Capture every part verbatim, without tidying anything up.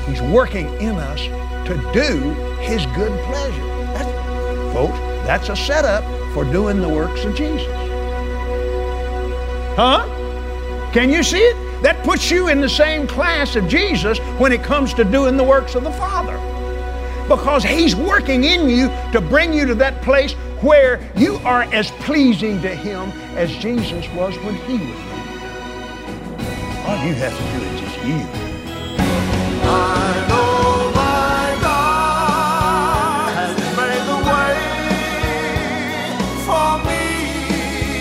He's working in us to do His good pleasure. That's, folks, that's a setup for doing the works of Jesus. Huh? Can you see it? That puts you in the same class of Jesus when it comes to doing the works of the Father. Because He's working in you to bring you to that place where you are as pleasing to Him as Jesus was when He was there. All you have to do is just yield. I know my God has made the way for me.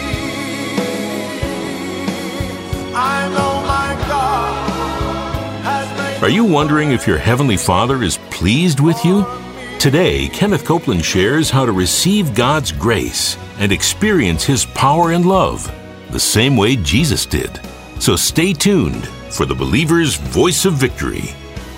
I know my God has made. Are you wondering if your Heavenly Father is pleased with you? Today, Kenneth Copeland shares how to receive God's grace and experience His power and love the same way Jesus did. So stay tuned for the believer's voice of victory.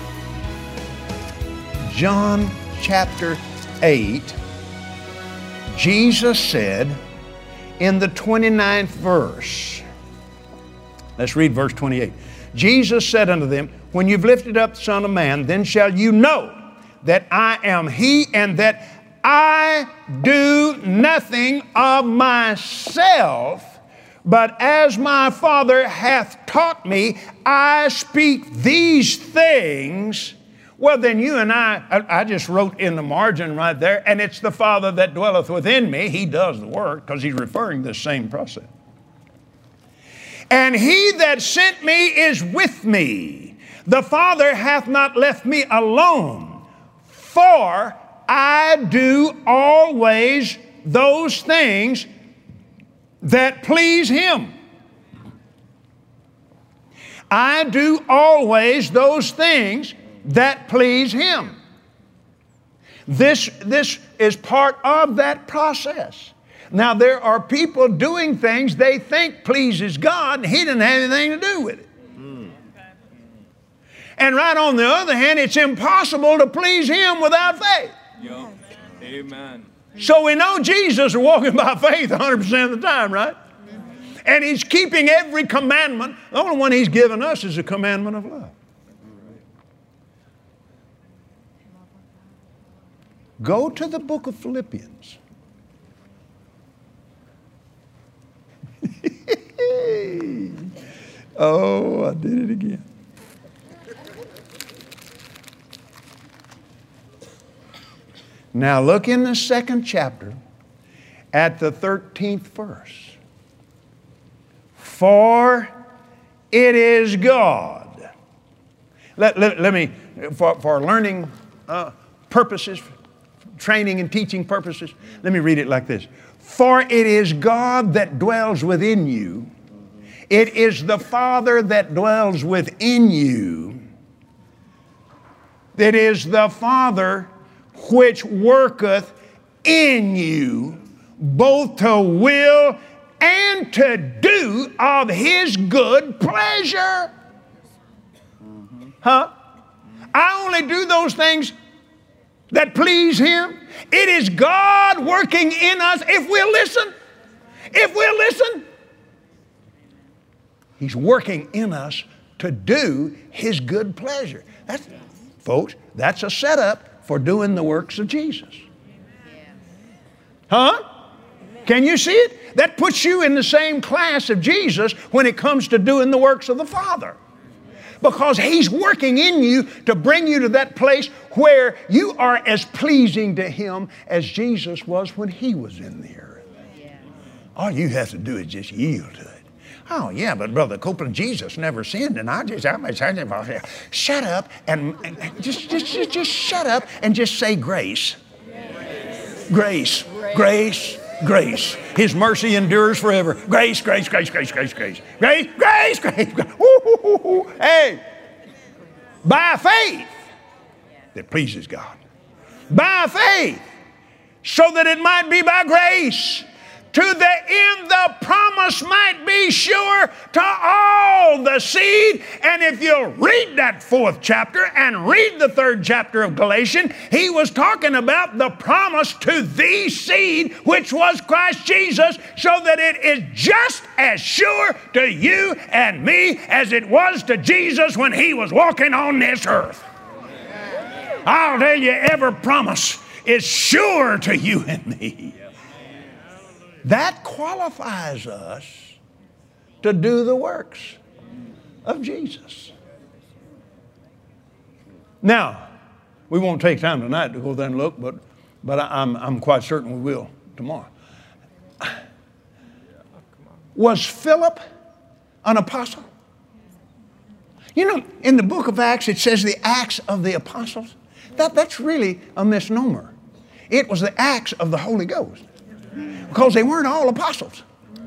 John chapter eight, Jesus said in the twenty-ninth verse, let's read verse twenty-eight. Jesus said unto them, when you've lifted up the Son of Man, then shall you know that I am He, and that I do nothing of myself, but as my Father hath taught me, I speak these things. Well, then you and I, I, I just wrote in the margin right there, and it's the Father that dwelleth within me. He does the work, because He's referring to the same process. And He that sent me is with me. The Father hath not left me alone, for I do always those things that please Him. I do always those things that please Him. This, this is part of that process. Now, there are people doing things they think pleases God, and He didn't have anything to do with it. Mm. And right on the other hand, it's impossible to please Him without faith. Yo. Amen. So we know Jesus is walking by faith one hundred percent of the time, right? And He's keeping every commandment. The only one He's given us is the commandment of love. Go to the book of Philippians. Oh, I did it again. Now look in the second chapter at the thirteenth verse. For it is God. Let, let, let me, for, for learning uh, purposes, training and teaching purposes, let me read it like this. For it is God that dwells within you. It is the Father that dwells within you. It is the Father which worketh in you, both to will and to do of His good pleasure. Huh? I only do those things that please Him. It is God working in us if we'll listen. If we'll listen. He's working in us to do His good pleasure. That's, folks, that's a setup for doing the works of Jesus. Huh? Can you see it? That puts you in the same class of Jesus when it comes to doing the works of the Father. Because He's working in you to bring you to that place where you are as pleasing to Him as Jesus was when He was in the earth. All you have to do is just yield to it. Oh, yeah, but Brother Copeland, Jesus never sinned, and I just, I just, shut up and, and just, just, just, just shut up and just say grace. Grace, grace, grace. His mercy endures forever. Grace, grace, grace, grace, grace, grace. Grace, grace, grace, grace. Ooh, ooh, ooh. Hey, by faith that pleases God. By faith, so that it might be by grace, to the end the promise might be sure to all the seed. And if you'll read that fourth chapter and read the third chapter of Galatians, he was talking about the promise to the seed, which was Christ Jesus, so that it is just as sure to you and me as it was to Jesus when He was walking on this earth. I'll tell you, every promise is sure to you and me. That qualifies us to do the works of Jesus. Now, we won't take time tonight to go there and look, but, but I, I'm, I'm quite certain we will tomorrow. Was Philip an apostle? You know, in the book of Acts, it says the Acts of the Apostles. That, that's really a misnomer. It was the Acts of the Holy Ghost. Because they weren't all apostles.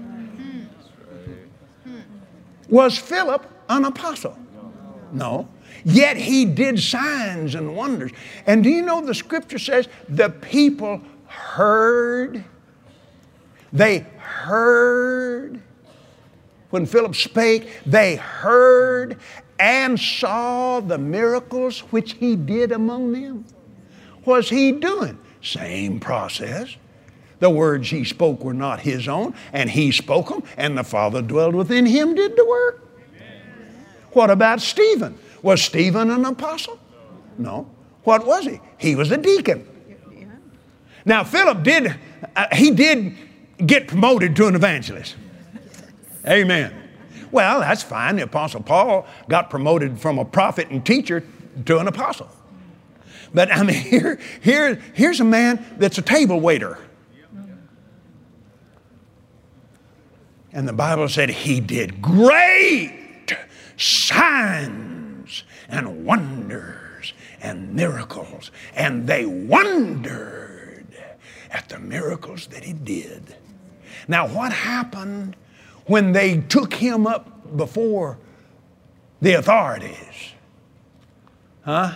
Was Philip an apostle? No. Yet he did signs and wonders. And do you know the scripture says the people heard? They heard. When Philip spake, they heard and saw the miracles which he did among them. What's he doing? Same process. The words he spoke were not his own, and he spoke them, and the Father dwelled within him, did the work. Amen. What about Stephen? Was Stephen an apostle? No. What was he? He was a deacon. Yeah. Now, Philip did, uh, he did get promoted to an evangelist. Amen. Well, that's fine. The Apostle Paul got promoted from a prophet and teacher to an apostle. But I mean, here, here, here's a man that's a table waiter. And the Bible said he did great signs and wonders and miracles. And they wondered at the miracles that he did. Now, what happened when they took him up before the authorities? Huh?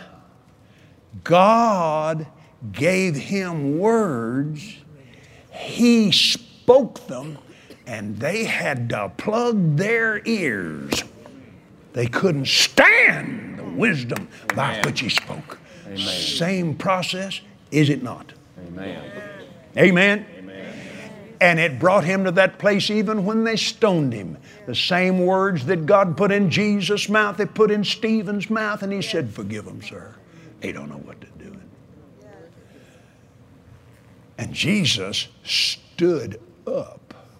God gave him words. He spoke them. And they had to plug their ears. They couldn't stand the wisdom Amen. By which he spoke. Amen. Same process, is it not? Amen. Amen. Amen. And it brought him to that place even when they stoned him. The same words that God put in Jesus' mouth, they put in Stephen's mouth. And he said, forgive them, sir. They don't know what they're doing. And Jesus stood up.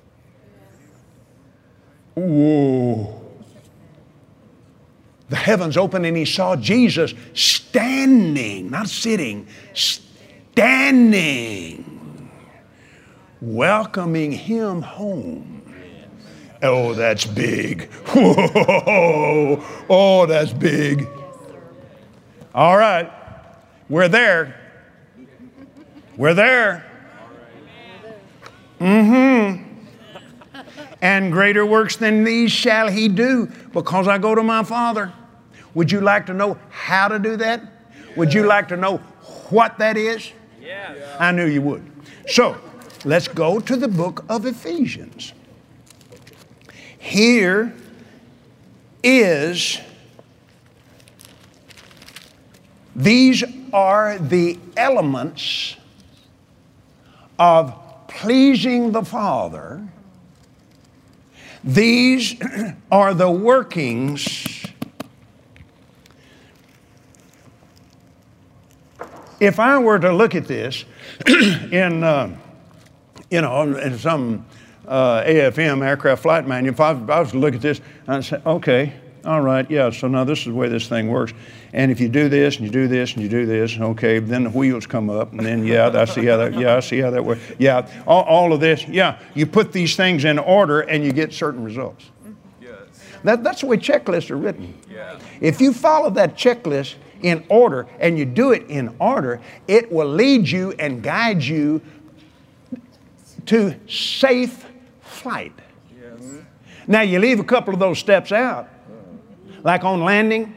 Whoa. The heavens opened and he saw Jesus standing, not sitting, standing, welcoming him home. Oh, that's big. Whoa. Oh, that's big. All right. We're there. We're there. Mm-hmm. And greater works than these shall he do, because I go to my Father. Would you like to know how to do that? Would you like to know what that is? Yeah. I knew you would. So, let's go to the book of Ephesians. Here is, these are the elements of pleasing the Father. These are the workings. If I were to look at this in, uh, you know, in some uh, A F M, aircraft flight manual, if I, if I was to look at this, I'd say, okay, all right, yeah, so now this is the way this thing works. And if you do this, and you do this, and you do this, okay, then the wheels come up, and then, yeah, I see how that, yeah, I see how that works. Yeah, all, all of this, yeah, you put these things in order, and you get certain results. Yes. That, that's the way checklists are written. Yeah. If you follow that checklist in order, and you do it in order, it will lead you and guide you to safe flight. Yes. Now, you leave a couple of those steps out, like on landing,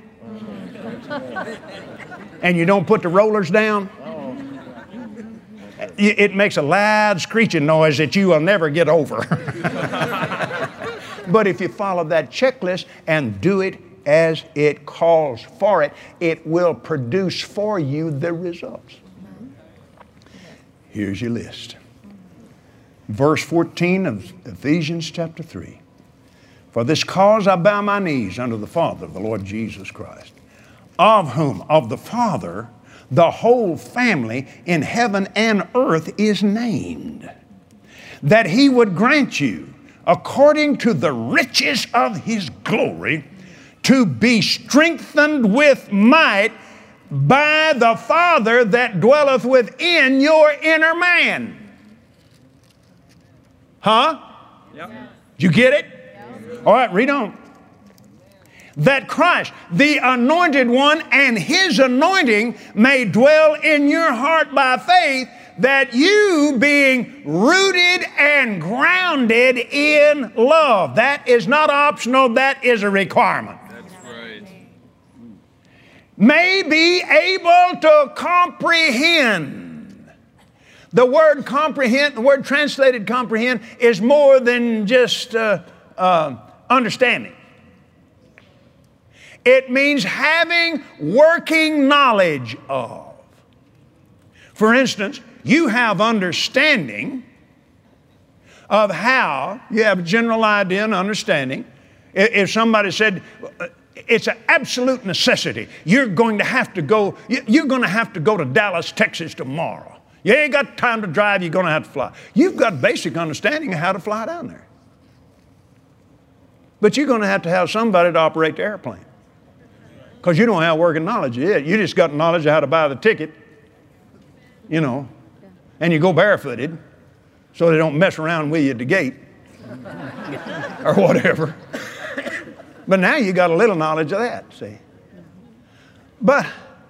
and you don't put the rollers down, it makes a loud screeching noise that you will never get over. But if you follow that checklist and do it as it calls for it, it will produce for you the results. Here's your list. Verse fourteen of Ephesians chapter three. For this cause I bow my knees unto the Father of the Lord Jesus Christ, of whom, of the Father, the whole family in heaven and earth is named, that he would grant you, according to the riches of his glory, to be strengthened with might by the Father that dwelleth within your inner man. Huh? Yep. Did you get it? All right, read on. That Christ, the anointed one, and his anointing may dwell in your heart by faith, that you, being rooted and grounded in love. That is not optional, that is a requirement. That's right. May be able to comprehend. The word comprehend, the word translated comprehend, is more than just uh, uh, understanding. It means having working knowledge of. For instance, you have understanding of how, you have a general idea and understanding. If somebody said, it's an absolute necessity, you're going to have to go, you're going to have to go to Dallas, Texas tomorrow. You ain't got time to drive, you're going to have to fly. You've got basic understanding of how to fly down there. But you're going to have to have somebody to operate the airplane. Because you don't have working knowledge yet. You just got knowledge of how to buy the ticket, you know, and you go barefooted so they don't mess around with you at the gate or whatever. But now you got a little knowledge of that, see. But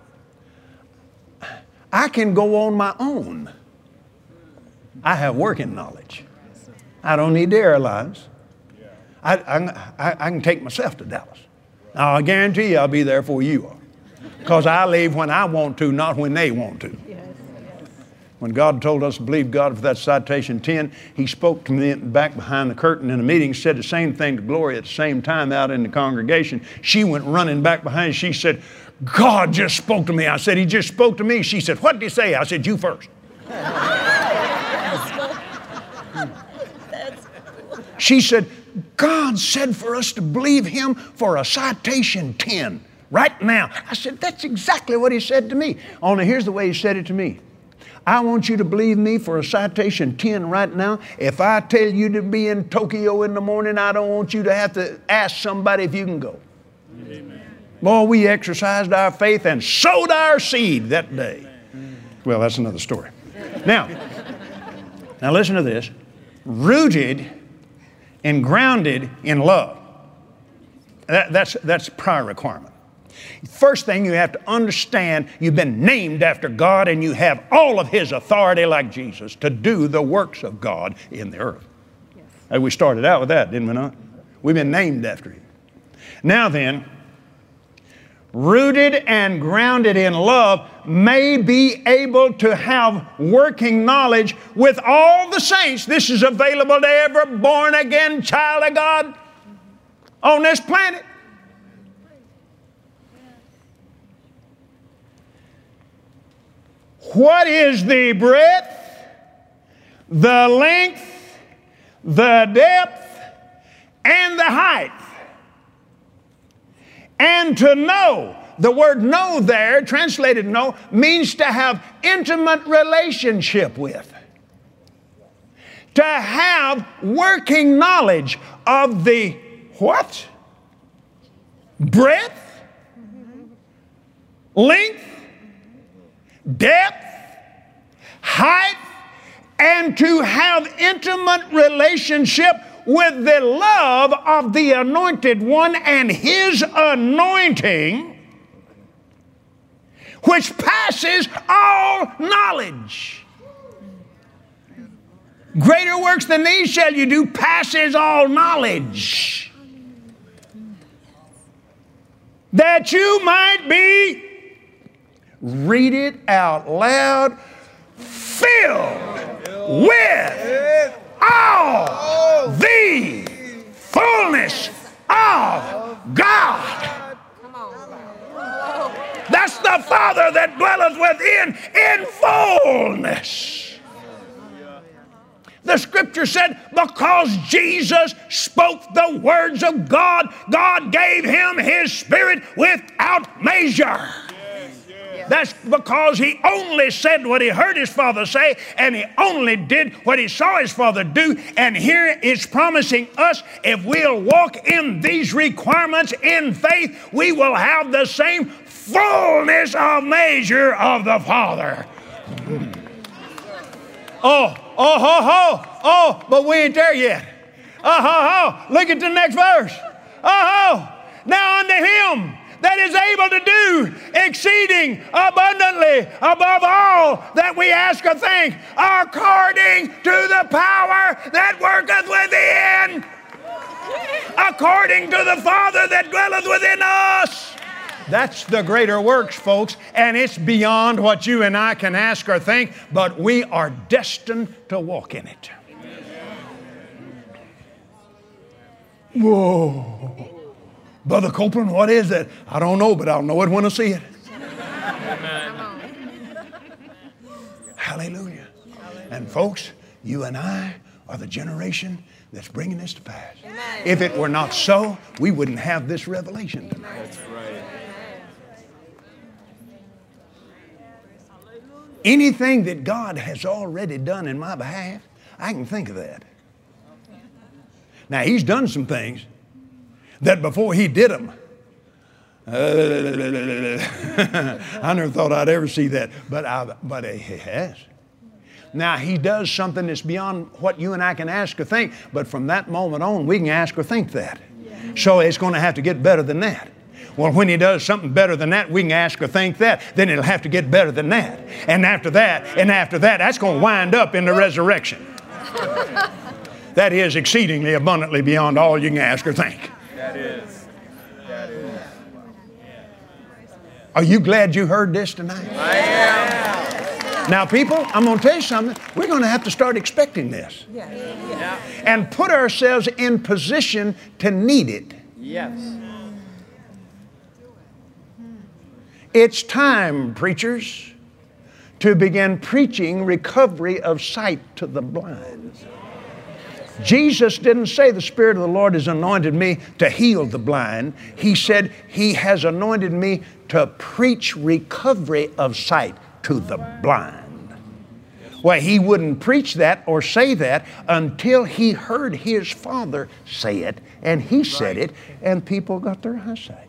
I can go on my own. I have working knowledge. I don't need the airlines. I, I, I can take myself to Dallas. Now, I guarantee you I'll be there before you are. Because I leave when I want to, not when they want to. When God told us to believe God for that citation ten, he spoke to me back behind the curtain in a meeting, said the same thing to Gloria at the same time out in the congregation. She went running back behind. She said, God just spoke to me. I said, he just spoke to me. She said, what did he say? I said, you first. She said, God said for us to believe him for a citation ten right now. I said, that's exactly what he said to me. Only here's the way he said it to me. I want you to believe me for a citation ten right now. If I tell you to be in Tokyo in the morning, I don't want you to have to ask somebody if you can go. Amen. Boy, we exercised our faith and sowed our seed that day. Well, that's another story. Now, now listen to this. Rooted and grounded in love. That, that's, that's prior requirement. First thing you have to understand, you've been named after God and you have all of his authority like Jesus to do the works of God in the earth. Yes. And we started out with that, didn't we not? We've been named after him. Now then, rooted and grounded in love may be able to have working knowledge with all the saints. This is available to every born again child of God on this planet. What is the breadth, the length, the depth, and the height? And to know, the word know there, translated know, means to have intimate relationship with. To have working knowledge of the what? Breadth, length, depth, height, and to have intimate relationship with the love of the anointed one and his anointing, which passes all knowledge. Greater works than these shall you do, passes all knowledge. That you might be, read it out loud, filled with all the fullness of God. That's the Father that dwelleth within in fullness. The scripture said, because Jesus spoke the words of God, God gave him his Spirit without measure. That's because he only said what he heard his Father say, and he only did what he saw his Father do. And here it's promising us, if we'll walk in these requirements in faith, we will have the same fullness of measure of the Father. Oh, oh, ho, ho, oh, but we ain't there yet. Oh, ho, ho, look at the next verse. Oh, ho, now unto him that is able to do exceeding abundantly above all that we ask or think, according to the power that worketh within, according to the Father that dwelleth within us. That's the greater works, folks, and it's beyond what you and I can ask or think, but we are destined to walk in it. Whoa. Brother Copeland, what is that? I don't know, but I'll know it when I see it. Hallelujah. And folks, you and I are the generation that's bringing this to pass. Amen. If it were not so, we wouldn't have this revelation tonight. That's right. Anything that God has already done in my behalf, I can think of that. Now, he's done some things that before he did them, uh, I never thought I'd ever see that, but, I, but he has. Now, he does something that's beyond what you and I can ask or think, but from that moment on, we can ask or think that. So it's going to have to get better than that. Well, when he does something better than that, we can ask or think that. Then it'll have to get better than that. And after that, and after that, that's going to wind up in the resurrection. That is exceedingly abundantly beyond all you can ask or think. That is. That is. Are you glad you heard this tonight? I am. Now, people, I'm going to tell you something. We're going to have to start expecting this. Yeah. Yeah. And put ourselves in position to need it. Yes. It's time, preachers, to begin preaching recovery of sight to the blind. Jesus didn't say the Spirit of the Lord has anointed me to heal the blind. He said he has anointed me to preach recovery of sight to the blind. Well, he wouldn't preach that or say that until he heard his Father say it, and he said it, and people got their eyesight.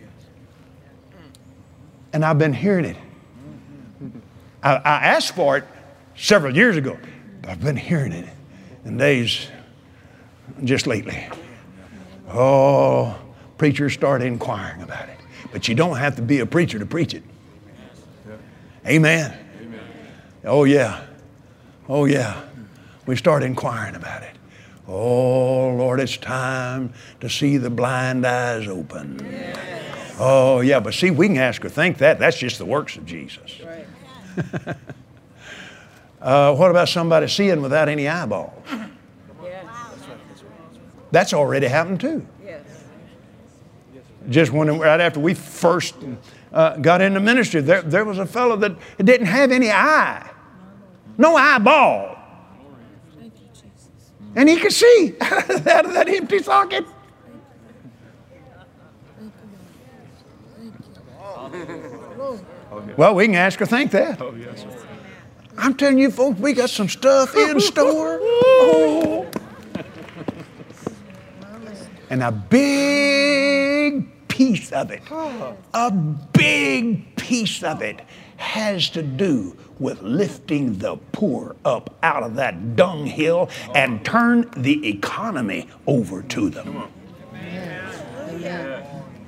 And I've been hearing it. I, I asked for it several years ago, but I've been hearing it in days just lately. Oh, preachers start inquiring about it. But you don't have to be a preacher to preach it. Amen. Amen. Oh, yeah. Oh, yeah. We start inquiring about it. Oh, Lord, it's time to see the blind eyes open. Yes. Oh, yeah, but see, we can ask or think that. That's just the works of Jesus. Right. uh, what about somebody seeing without any eyeballs? Yes. That's already happened too. Yes. Just when, right after we first uh, got into ministry, there, there was a fellow that didn't have any eye. No eyeball. And he could see out of that empty socket. Well, we can ask or think that. Oh, yes, sir. I'm telling you, folks, we got some stuff in store. Oh. And a big piece of it, a big piece of it has to do with lifting the poor up out of that dunghill and turn the economy over to them. Amen. Amen.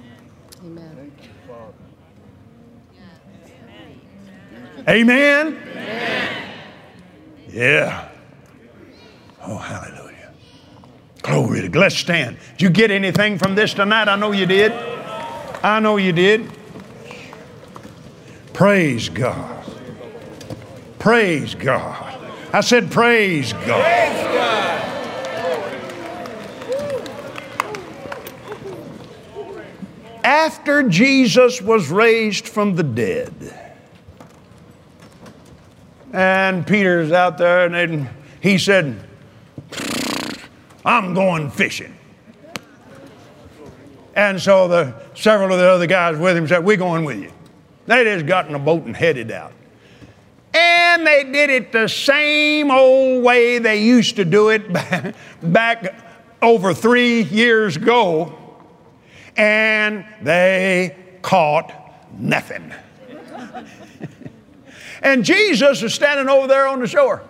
Amen? Amen. Yeah. Oh, hallelujah. Glory to God. Let's stand. Did you get anything from this tonight? I know you did. I know you did. Praise God. Praise God. I said praise God. Praise God. After Jesus was raised from the dead, and Peter's out there, and then he said, I'm going fishing. And so the several of the other guys with him said, we're going with you. They just got in a boat and headed out. And they did it the same old way they used to do it back, back over three years ago. And they caught nothing. And Jesus was standing over there on the shore.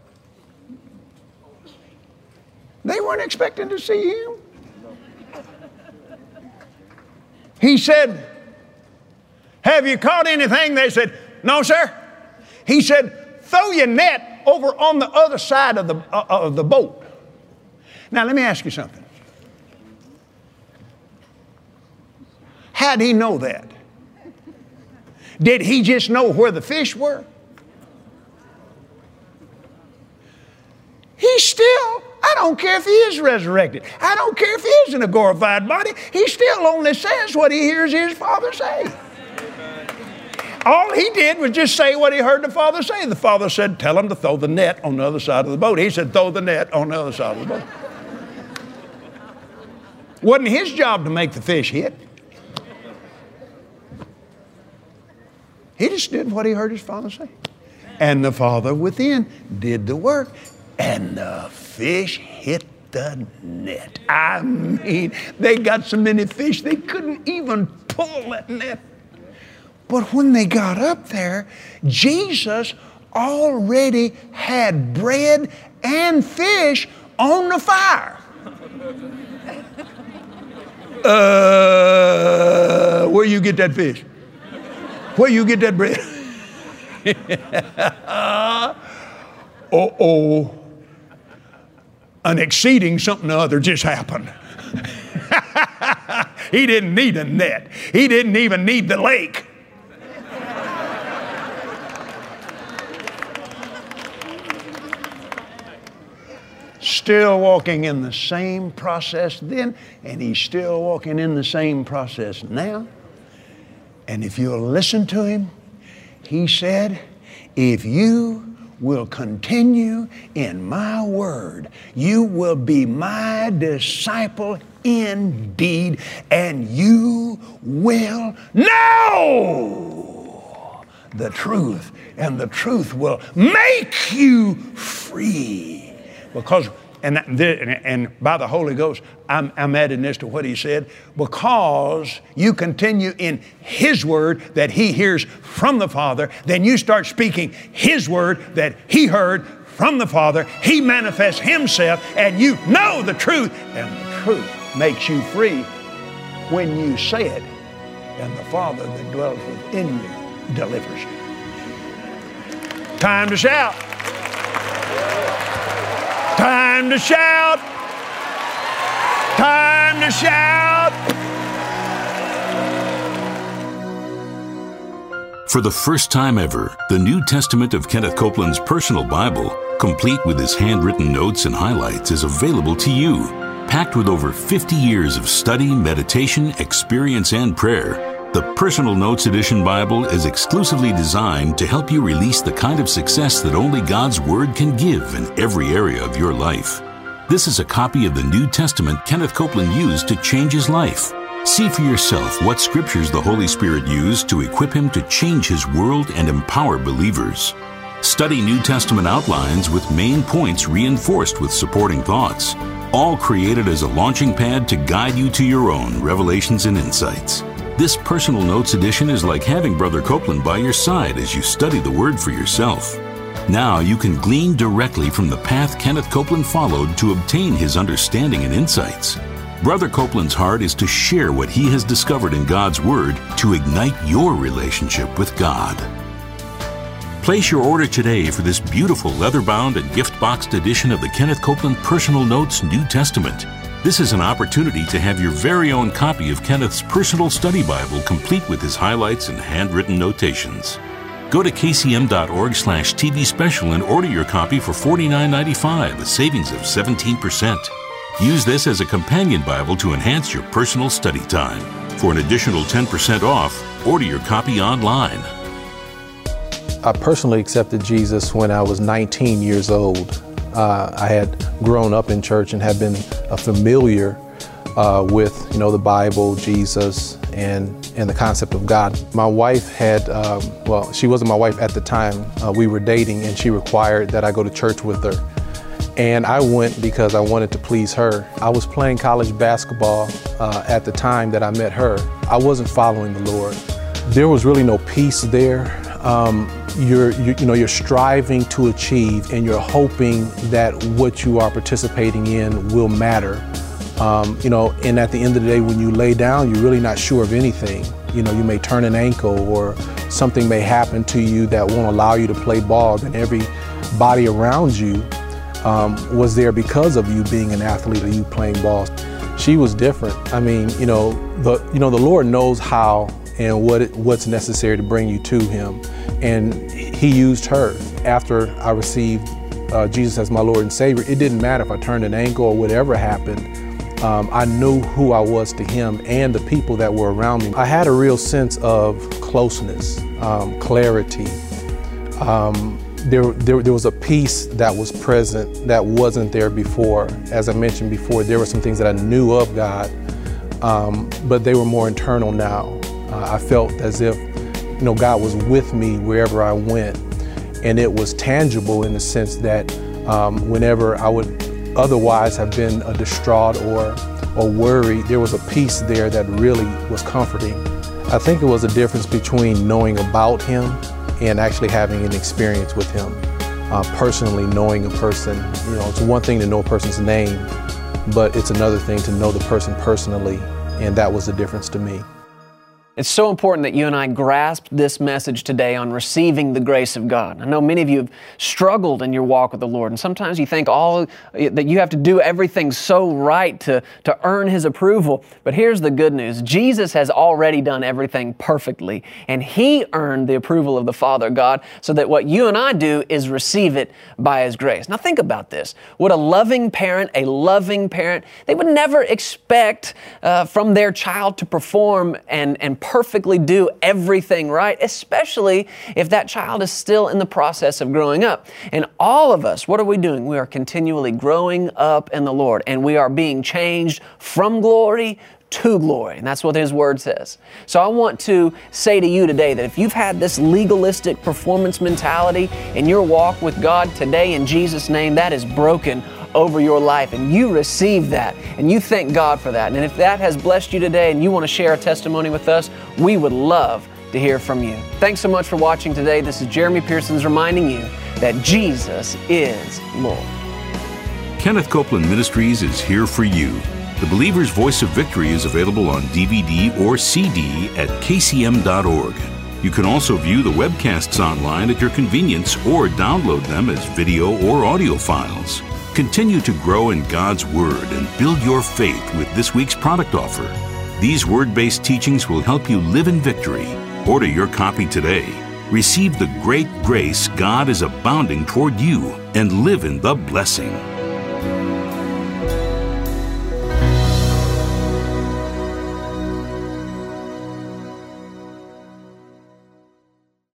They weren't expecting to see him. He said, have you caught anything? They said, no, sir. He said, throw your net over on the other side of the, uh, of the boat. Now, let me ask you something. How did he know that? Did he just know where the fish were? He's still, I don't care if he is resurrected. I don't care if he is in a glorified body. He still only says what he hears his Father say. All he did was just say what he heard the Father say. The Father said, tell him to throw the net on the other side of the boat. He said, throw the net on the other side of the boat. Wasn't his job to make the fish hit. He just did what he heard his Father say. And the Father within did the work. And the fish hit the net. I mean, they got so many fish they couldn't even pull that net. But when they got up there, Jesus already had bread and fish on the fire. Uh, where you get that fish? Where you get that bread? Uh-oh. An exceeding something or other just happened. He didn't need a net. He didn't even need the lake. Still walking in the same process then, and he's still walking in the same process now. And if you'll listen to him, he said, if you will continue in my word, you will be my disciple indeed, and you will know the truth, and the truth will make you free. Because, and, and by the Holy Ghost, I'm, I'm adding this to what he said, because you continue in his word that he hears from the Father, then you start speaking his word that he heard from the Father. He manifests himself, and you know the truth, and the truth makes you free when you say it, and the Father that dwells within you delivers you. Time to shout. Time to shout. Time to shout. For the first time ever, the New Testament of Kenneth Copeland's personal Bible, complete with his handwritten notes and highlights, is available to you. Packed with over fifty years of study, meditation, experience, and prayer, the Personal Notes Edition Bible is exclusively designed to help you release the kind of success that only God's Word can give in every area of your life. This is a copy of the New Testament Kenneth Copeland used to change his life. See for yourself what scriptures the Holy Spirit used to equip him to change his world and empower believers. Study New Testament outlines with main points reinforced with supporting thoughts, all created as a launching pad to guide you to your own revelations and insights. This Personal Notes edition is like having Brother Copeland by your side as you study the Word for yourself. Now you can glean directly from the path Kenneth Copeland followed to obtain his understanding and insights. Brother Copeland's heart is to share what he has discovered in God's Word to ignite your relationship with God. Place your order today for this beautiful leather-bound and gift-boxed edition of the Kenneth Copeland Personal Notes New Testament. This is an opportunity to have your very own copy of Kenneth's personal study Bible, complete with his highlights and handwritten notations. Go to k c m dot org slash t v special and order your copy for forty-nine ninety-five, a savings of seventeen percent. Use this as a companion Bible to enhance your personal study time. For an additional ten percent off, order your copy online. I personally accepted Jesus when I was nineteen years old. Uh, I had grown up in church and had been uh, familiar uh, with, you know, the Bible, Jesus, and, and the concept of God. My wife had, um, well, she wasn't my wife at the time. Uh, we were dating, and she required that I go to church with her. And I went because I wanted to please her. I was playing college basketball uh, at the time that I met her. I wasn't following the Lord. There was really no peace there. Um, you're, you, you know, you're striving to achieve, and you're hoping that what you are participating in will matter. Um, you know, and at the end of the day, when you lay down, you're really not sure of anything. You know, you may turn an ankle, or something may happen to you that won't allow you to play ball. And everybody around you um, was there because of you being an athlete or you playing ball. She was different. I mean, you know, the you know the Lord knows how and what it, what's necessary to bring you to Him, and He used her. After I received uh, Jesus as my Lord and Savior, it didn't matter if I turned an ankle or whatever happened. Um, I knew who I was to Him and the people that were around me. I had a real sense of closeness, um, clarity. Um, there, there, there was a peace that was present that wasn't there before. As I mentioned before, there were some things that I knew of God, um, but they were more internal now. Uh, I felt as if, you know, God was with me wherever I went, and it was tangible in the sense that um, whenever I would otherwise have been a distraught or or worried, there was a peace there that really was comforting. I think it was a difference between knowing about Him and actually having an experience with Him. Uh, personally knowing a person, you know, it's one thing to know a person's name, but it's another thing to know the person personally, and that was the difference to me. It's so important that you and I grasp this message today on receiving the grace of God. I know many of you have struggled in your walk with the Lord, and sometimes you think all that you have to do everything so right to, to earn His approval. But here's the good news. Jesus has already done everything perfectly, and He earned the approval of the Father God, so that what you and I do is receive it by His grace. Now think about this. Would a loving parent, a loving parent, they would never expect uh, from their child to perform and, and perfectly do everything right, especially if that child is still in the process of growing up. And all of us, what are we doing? We are continually growing up in the Lord, and we are being changed from glory to glory. And that's what His Word says. So I want to say to you today that if you've had this legalistic performance mentality in your walk with God today, in Jesus' name, that is broken over your life, and you receive that, and you thank God for that. And if that has blessed you today and you want to share a testimony with us, we would love to hear from you. Thanks so much for watching today. This is Jeremy Pearsons reminding you that Jesus is Lord. Kenneth Copeland Ministries is here for you. The Believer's Voice of Victory is available on D V D or C D at K C M dot org. You can also view the webcasts online at your convenience or download them as video or audio files. Continue to grow in God's Word and build your faith with this week's product offer. These Word-based teachings will help you live in victory. Order your copy today. Receive the great grace God is abounding toward you and live in the blessing.